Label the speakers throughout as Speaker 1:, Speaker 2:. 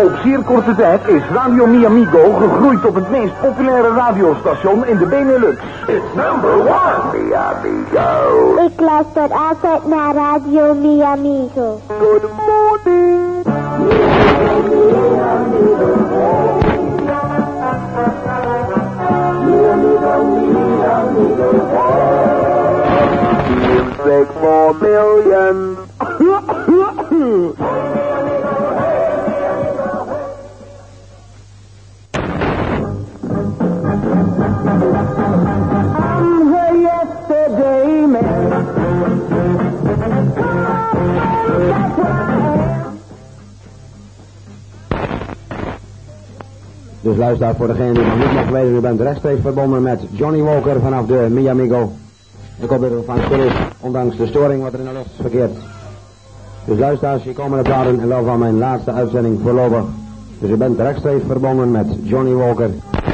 Speaker 1: Op zeer korte tijd is Radio Miamigo gegroeid tot het meest populaire radiostation in de Benelux. It's number 1, Miamigo.
Speaker 2: Ik luister altijd naar Radio Miamigo.
Speaker 1: Good morning. Music for millions.
Speaker 3: Dus luister voor degene die nog niet mag weten, u bent rechtstreeks verbonden met Johnny Walker vanaf de Miamigo. Ik hoop dat u van stil is, ondanks de storing wat er in de lucht verkeert. Dus luisteraars, hier komen de platen in loop van mijn laatste uitzending voorlopig. Dus u bent rechtstreeks verbonden met Johnny Walker.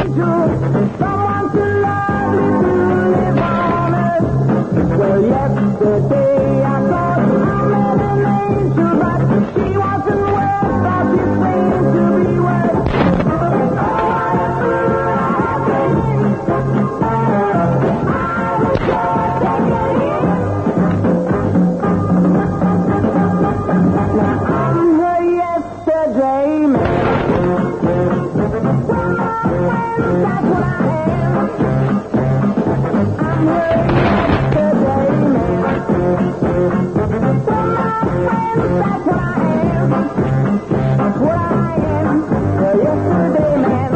Speaker 4: Well, yesterday I thought I met an angel, but she wasn't where I thought she seemed to be where. I'm her yesterday man. That's what I am. I'm her yesterday man. That's what I am. That's what I am. Her yesterday man.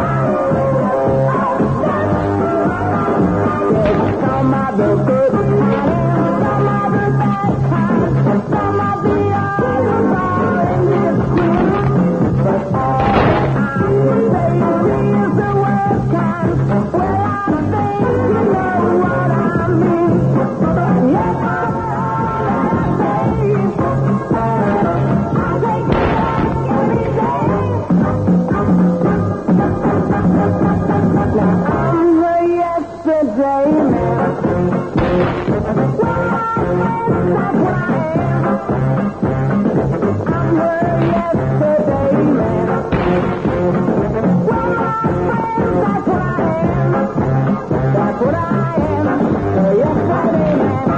Speaker 4: There's some of the good times, some of the bad times, some of the all in this world. But all that I'm facing is the worst times. Well, I think you know what I mean. Yes, I'm all that I say. I'll take it back every day. Now I'm her yesterday man. That's what I am. I'm her yesterday man. That's what I am. That's what I am. Her yesterday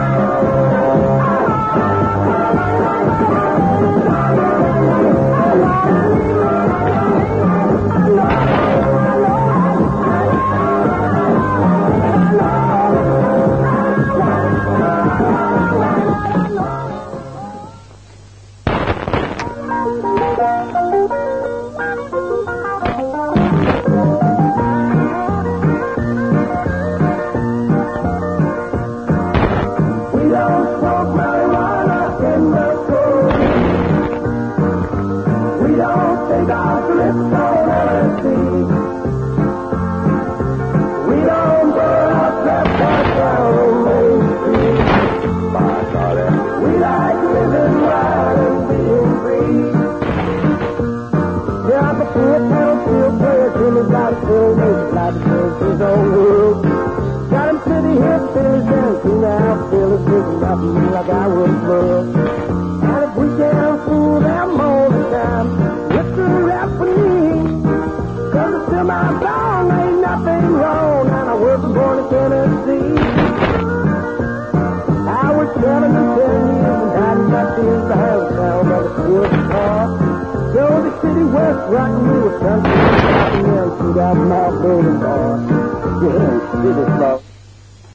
Speaker 4: We don't smoke marijuana in the cool. We don't take our lips on LSD. We don't burn our trap down Main Street. My darling, we like living wild and being free. Yeah, the poor town field player Jimmy's got a field, he's got to build his own world. Got him city hillbillies dancing now, Phillies looking up at me like I was love. And if we can't fool them all the time, it's a rap for me. Cause it's still my song, ain't nothing wrong, and I wasn't born in Tennessee. I was 7 and 10 years and hadn't got things to have a sound of a silver car. So the city west rockin' me with country, and shoot out my building bar. Yeah, city love.